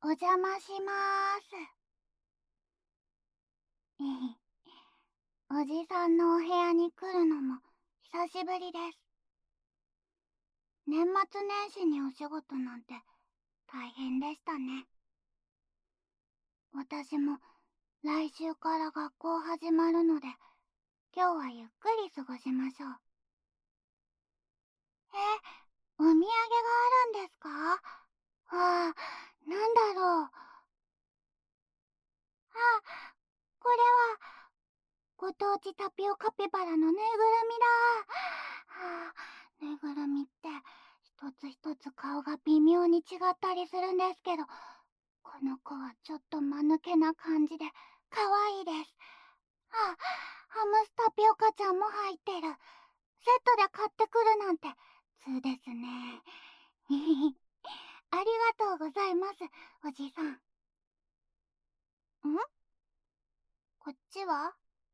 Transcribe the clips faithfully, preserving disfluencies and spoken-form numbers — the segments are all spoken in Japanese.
お邪魔しまーす。えへおじさんのお部屋に来るのも久しぶりです。年末年始にお仕事なんて大変でしたね。私も来週から学校始まるので、今日はゆっくり過ごしましょう。え、お土産があるんですか？ああ、なんだろう。あ、これはご当地タピオカピバラのぬいぐるみだ。はあ、ぬいぐるみって一つ一つ顔が微妙に違ったりするんですけど、この子はちょっと間抜けな感じで可愛いです。あ、ハムスタピオカちゃんも入ってる。セットで買ってくるなんて通ですね。ありがとうございます、おじさん。ん？こっちは？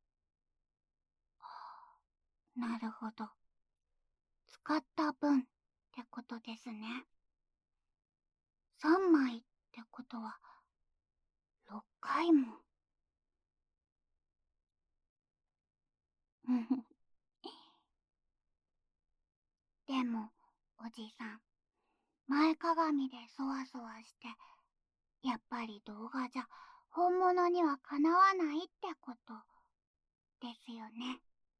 なるほど。使った分ってことですね。さんまいってことはろっかいも。でもおじさん、前かがみでそわそわして、やっぱり動画じゃ本物にはかなわないってことですよね。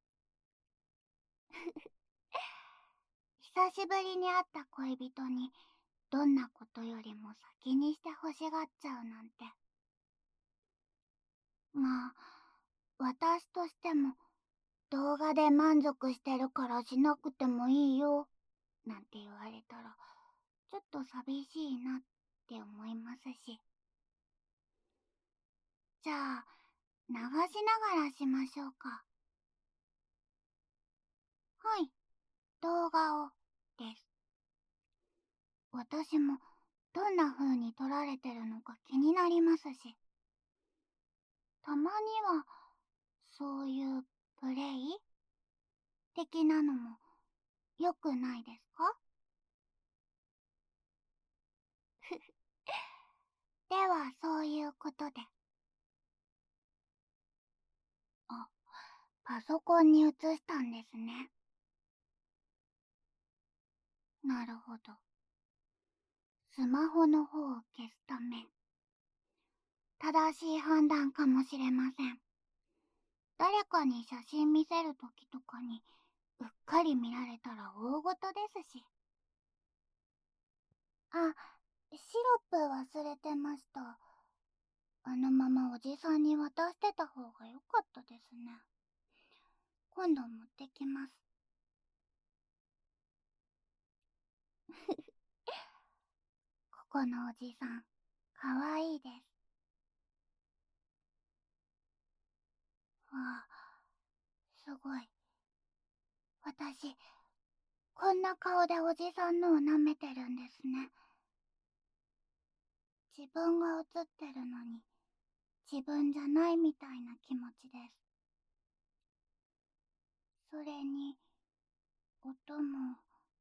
久しぶりに会った恋人にどんなことよりも先にして欲しがっちゃうなんて。まあ、私としても動画で満足してるからしなくてもいいよなんて言われたらちょっと寂しいなって思いますし。じゃあ流しながらしましょうか。はい、動画をです。私もどんな風に撮られてるのか気になりますし、たまにはそういうプレイ的なのも良くないですか？ではそういうことで。あ、パソコンに移したんですね。なるほど。スマホの方を消すため。正しい判断かもしれません。誰かに写真見せるときとかにうっかり見られたら大ごとですし。あ、シロップ忘れてました。あのままおじさんに渡してた方が良かったですね。今度持ってきます。ここのおじさん、かわいいです。わあ、すごい。私、こんな顔でおじさんのを舐めてるんですね。自分が映ってるのに、自分じゃないみたいな気持ちです。それに、音も、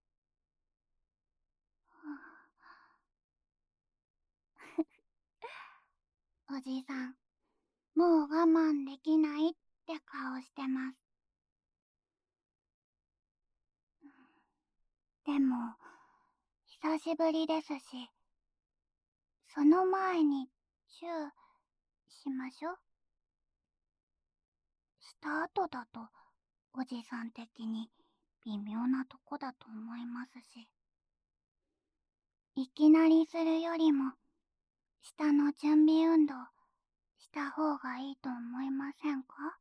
おじさん、もう我慢できないって顔してます。でも、久しぶりですし、その前にチューしましょ。した後だと、おじさん的に微妙なとこだと思いますし。いきなりするよりも、下の準備運動した方がいいと思いませんか？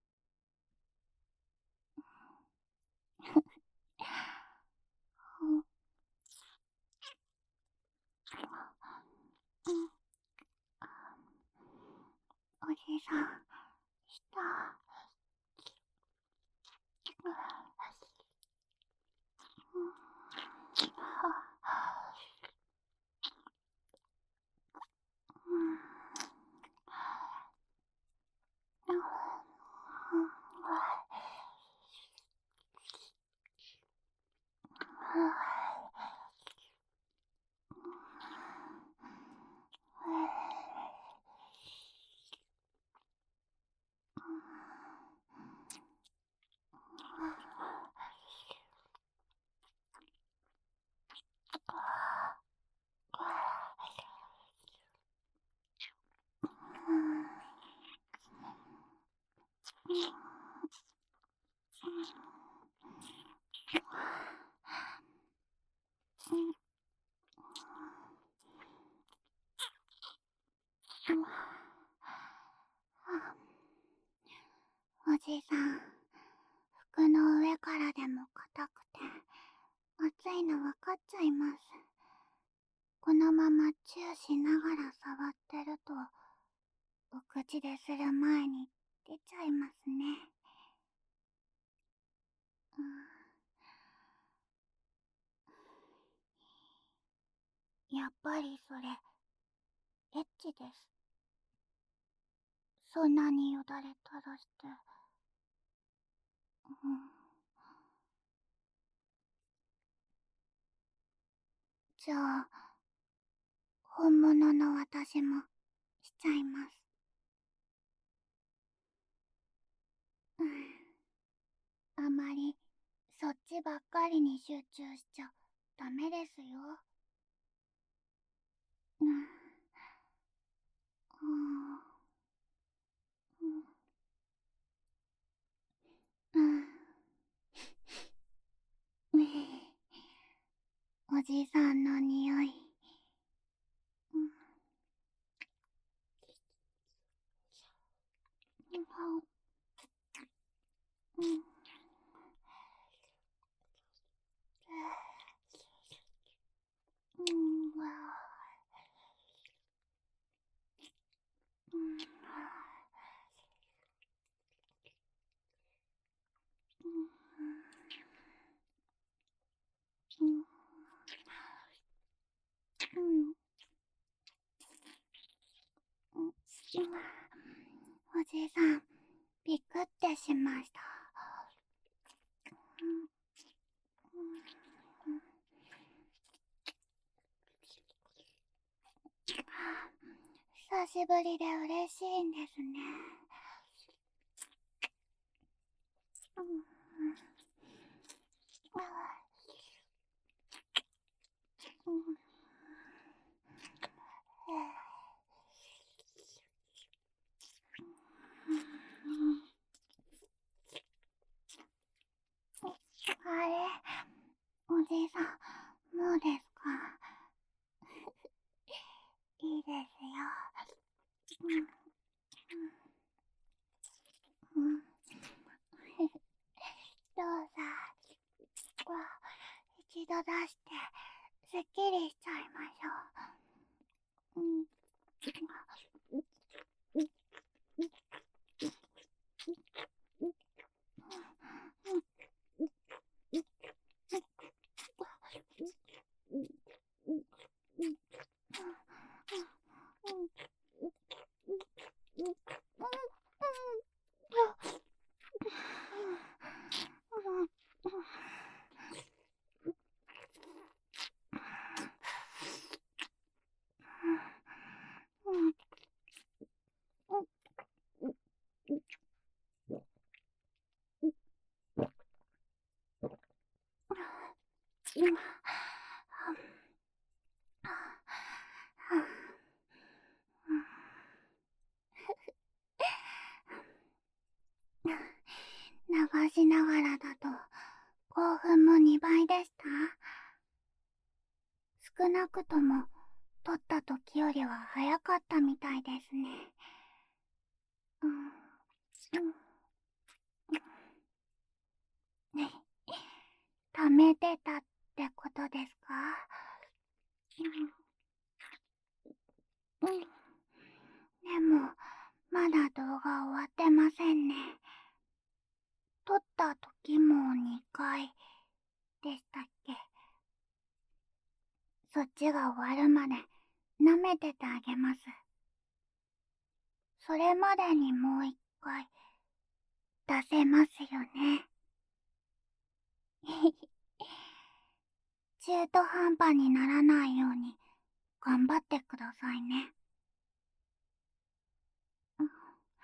おじさん、下。 ついのわかっちゃいます。このままチューしながら触ってると、お口でする前に出ちゃいますね。うん、やっぱりそれ、エッチです。そんなによだれ垂らして。うん、じゃあ、本物の私もしちゃいます。うん、あまりそっちばっかりに集中しちゃダメですよ。うん、うん、うん、うん、おじさんの匂い。うん、うん、うん、うん、うん、うん、うん、おじさん、びくってしました。うん、うん、久しぶりで嬉しいんですね。うん、うん、あれ、おじさん、もうですか？いいですよ。うん、うん、どうぞ。一度出して、すっきりしちゃいましょう。うん、流しながらだと興奮もにばいでした。少なくとも撮った時よりは早かったみたいですね。うん、うん、ね、溜めてたってことですか？うん、うん、でもまだ動画終わってませんね。撮った時もにかいでしたっけ？そっちが終わるまで舐めててあげます。それまでにもう一回出せますよね。中途半端にならないように頑張ってくださいね。うん、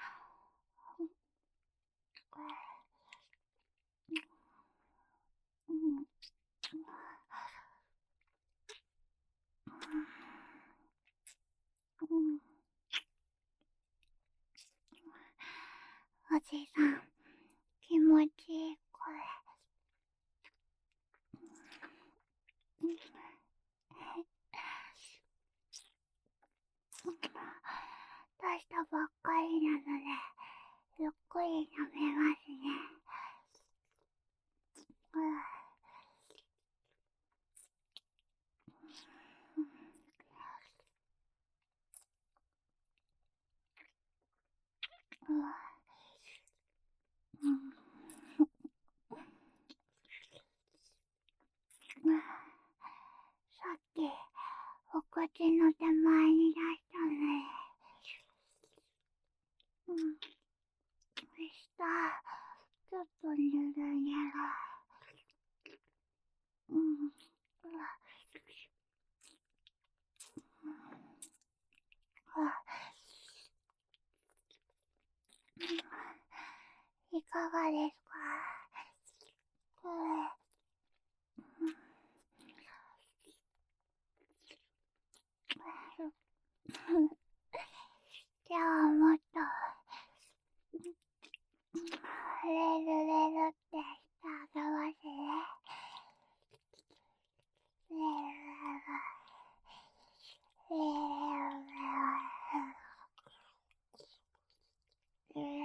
うん、うん、おじさん、気持ちいいこれ。うん、出したばっかりなので、ゆっくり飲めますね。 お口の手前に出したね。うん。下、ちょっとぬるぬる。うん。いかがですか？これ。じゃあもっとレルレルってしてあげますね。レルレルレルレルレル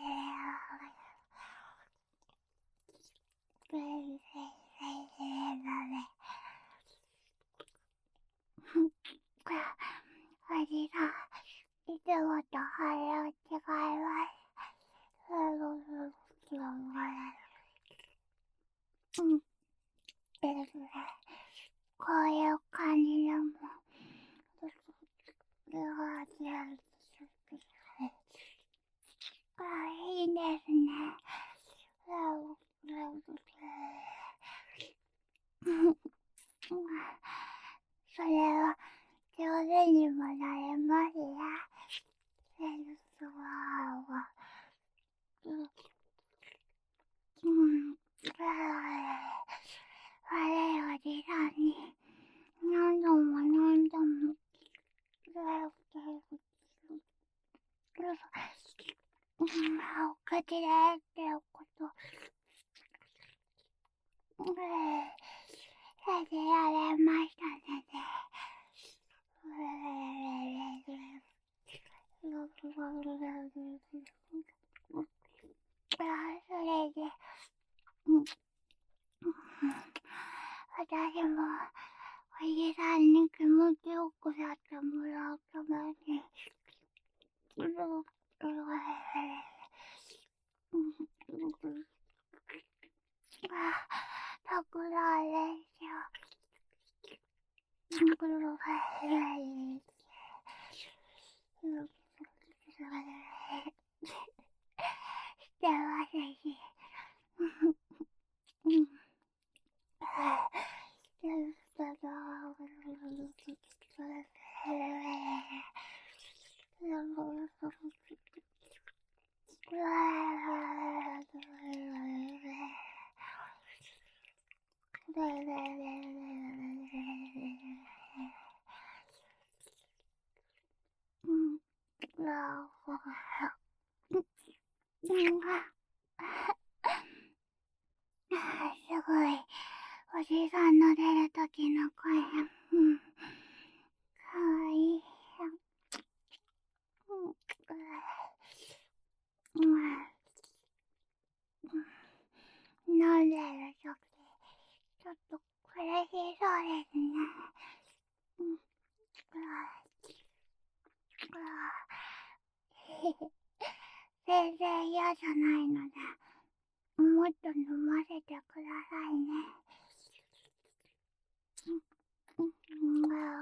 レルレル味がいつもとあれは違います。うん。こういう感じでもあ、いいですね。それは上手にもなれますね。センスワーは。うん。悪いおじさんに何度も何度もお口でってこと。させられましたね。それで、私もおじさんに気持ちよくやってもらうために、たくらん練習してますし、うん。すごい、おじさんの出るときの声、うん、かわいい。うん、飲んでるとき、ちょっと苦しそうですね。うん、全然嫌じゃないので、もっと飲ませてくださいね。うん、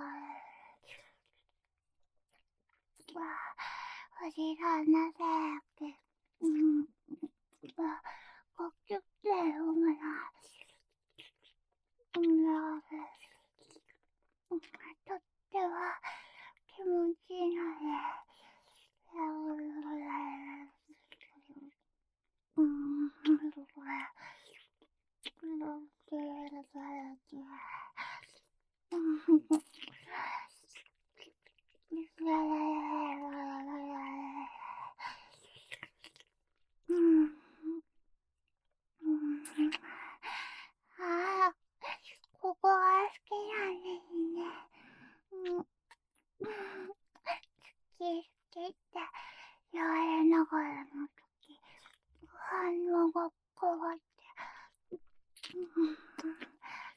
おじさんのせいで、うん、こっち来てよ、まだ。うん、とっては気持ちいいので、うん、うん。ああ、ここが好きなんですね。うん。好き好きって言われながらの時、反応が変わって。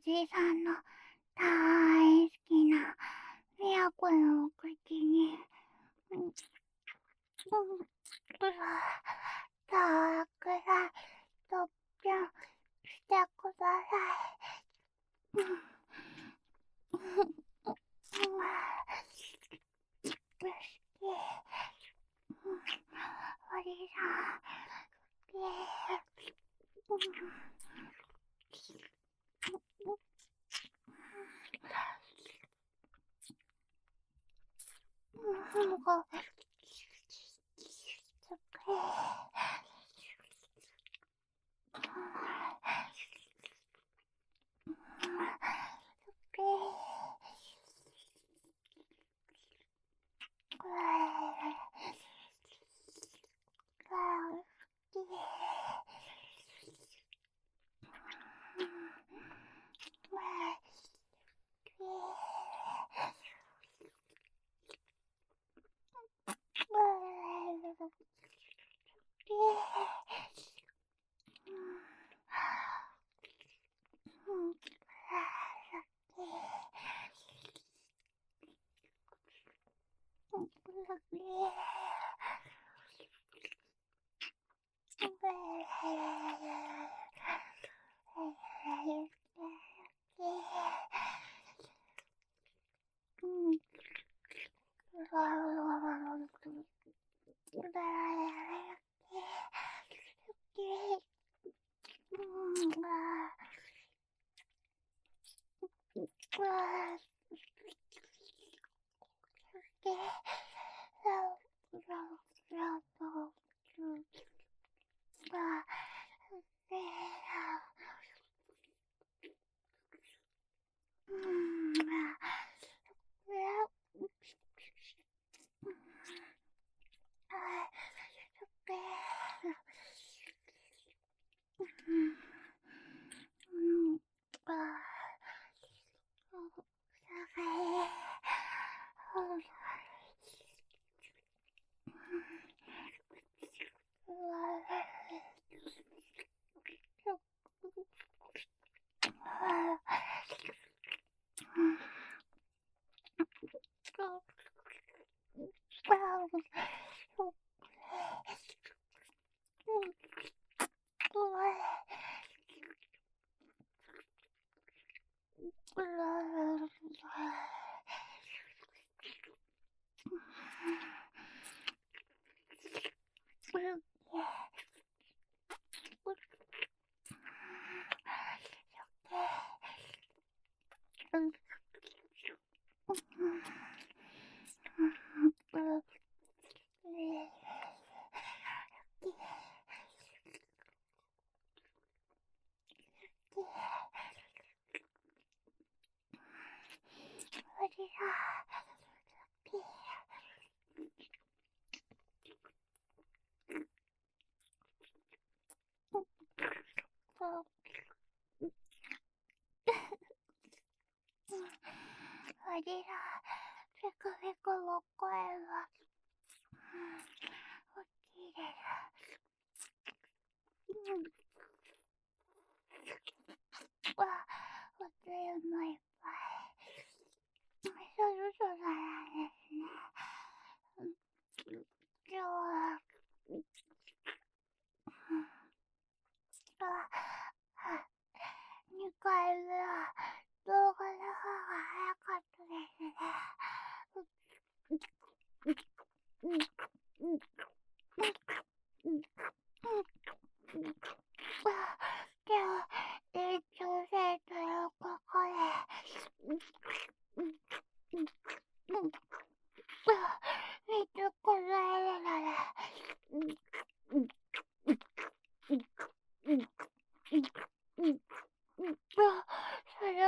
じいさんの大好きなみやこのお口に、うん、うん、たくさんとっぴょんしてください。うん、うん、好き。おじさん、好き。うん、なんか、すっきり。おじさん、ペコペコの声が、大きいです。うん。わ、おつゆもいっぱい。そろそろなんですね。今日は、あ、にかいめは動画の方が早かったですね。うん、うん、うん、うん、うん。でも、延長戦というここで、うん、うん、うん、見てこられるなら、うん、うん、うん、うん、うん、うん、うん、それ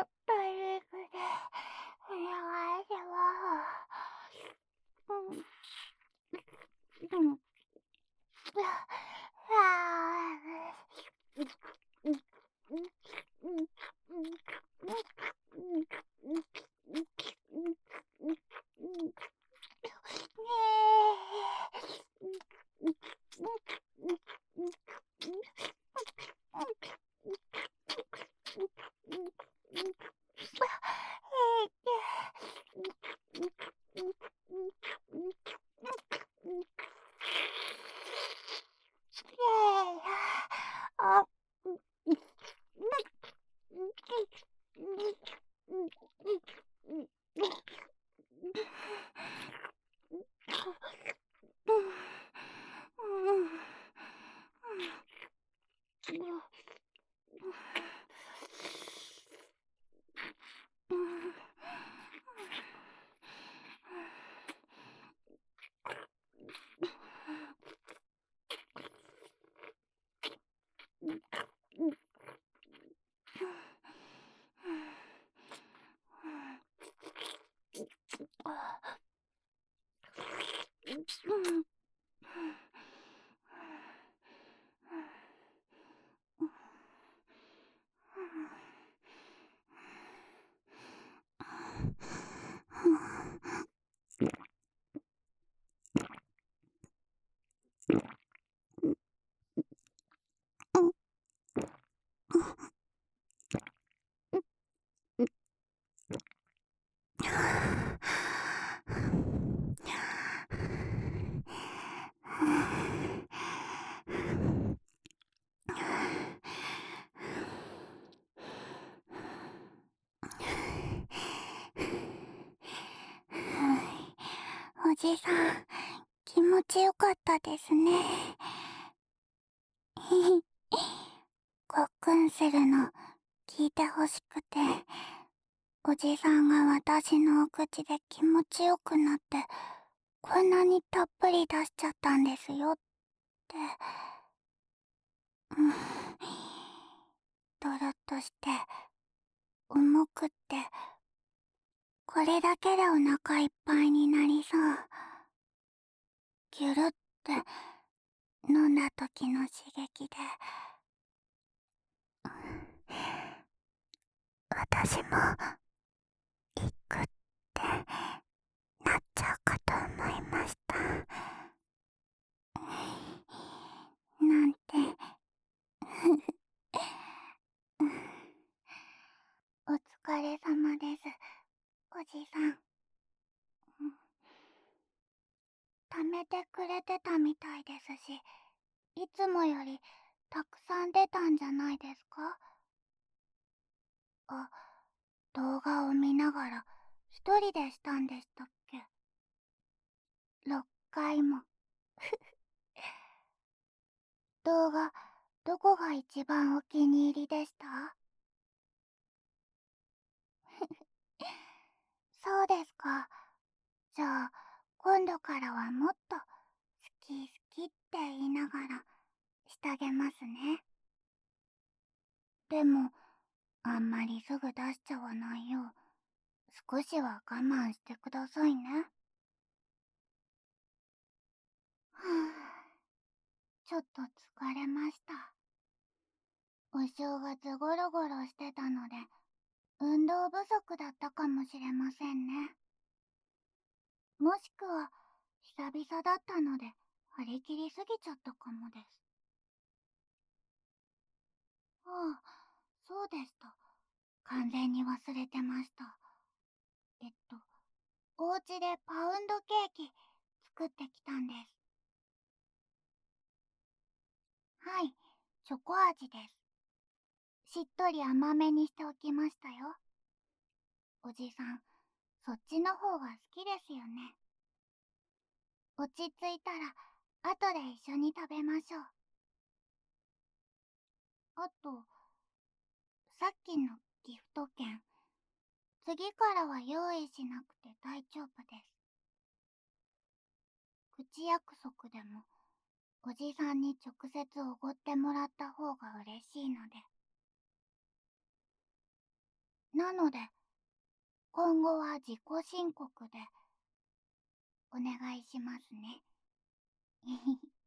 じさん、気持ちよかったですね。ごっくんするの聞いてほしくて、おじさんが私のお口で気持ちよくなって、こんなにたっぷり出しちゃったんですよって。うん、ドロッとして、重くって、これだけでお腹いっぱいになりそう。ギュルって飲んだ時の刺激で、私も行くってなっちゃうかと思いました。なんて。お疲れ様です、おじさん。貯めてくれてたみたいですし、いつもよりたくさん出たんじゃないですか？あ、動画を見ながら一人でしたんでしたっけ？ろっかいも。動画、どこが一番お気に入りでした？そうですか。じゃあ、今度からはもっと好き好きって言いながらしてあげますね。でも、あんまりすぐ出しちゃわないよう、少しは我慢してくださいね。はぁ、ちょっと疲れました。お正月ゴロゴロしてたので、運動不足だったかもしれませんね。もしくは、久々だったので、張り切りすぎちゃったかもです。ああ、そうでした。完全に忘れてました。えっと、お家でパウンドケーキ作ってきたんです。はい、チョコ味です。しっとり甘めにしておきましたよ。おじさん、そっちの方が好きですよね。落ち着いたら、後で一緒に食べましょう。あと、さっきのギフト券、次からは用意しなくて大丈夫です。口約束でも、おじさんに直接おごってもらった方が嬉しいので。なので、今後は自己申告で、お願いしますね。